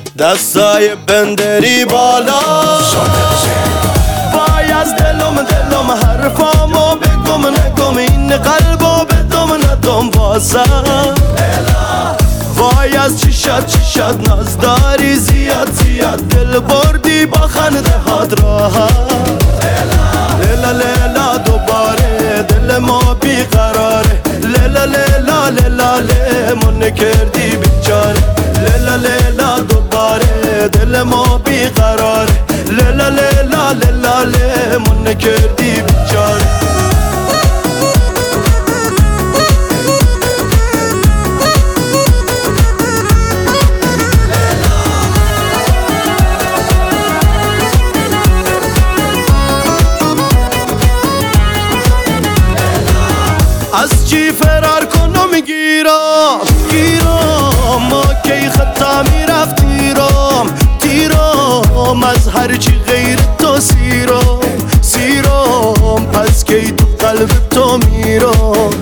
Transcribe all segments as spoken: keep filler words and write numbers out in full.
دستای بندری بالا وای از دلم دلم حرفامو بگم نگم این قلبو بدم ندم واسم وای از چشات چشات ناز داری زیاد زیاد دل بردی با خنده هات راحت لیلا لیلا دوباره دل ما بیقراره لیلا لیلا لیلا لیمون کردی بیچاره لیلا لیلا دوباره دل ما بیقراره لیلا لیلا لیلا لیمون کردی بیچاره از چی فرار کنم گیرم گیرم ما کی خطا میرفت تیرم تیرم از هر چی غیر تو سیرم سیرم پس کی تو قلب تو میرم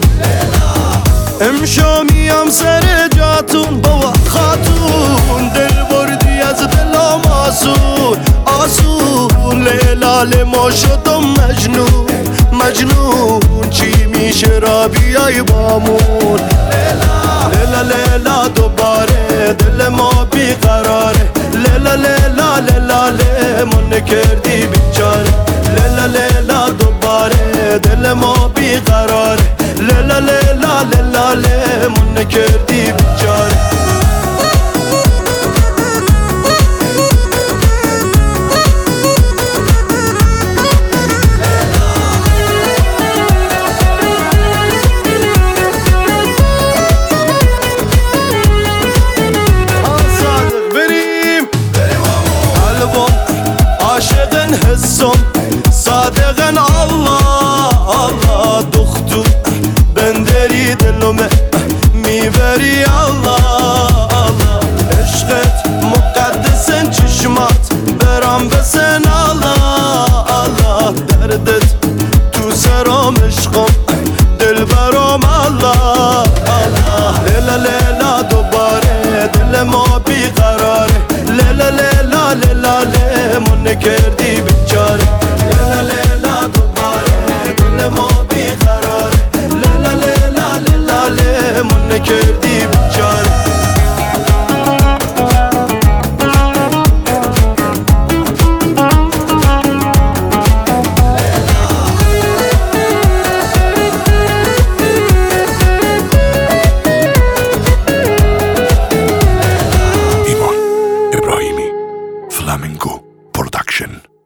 امشو میام سر جاتون بابا خاتون دل بردی از دلم آسون آسون لیلا لیما شدم مجنون مجنون چی میشه را بیای بامون لیلا لیلا دوباره دل ما بیقراره لیلا لیلا لیلا لیمون کردی بیچاره لیلا لیلا دوباره دل ما بیقراره لیلا لیلا لیلا لیمون کردی بیچاره عاشقن حسم صادقن Allah Allah دختو بندری دلومه میبری Allah Allah عشقت مقدسن چشمات برام بسن Allah Allah دردت تو سرام عشقم دل برام Allah Allah لیلا لیلا دوباره دل ما بیقراره لیلا لیلا لیلا لیمون کردی بیچاره لیلا لیلا دوباره دل ما بیقراره لیلا لیلا لیلا لیمون کردی بیچاره ایمان ابراهیمی فلامنکو پروداکشن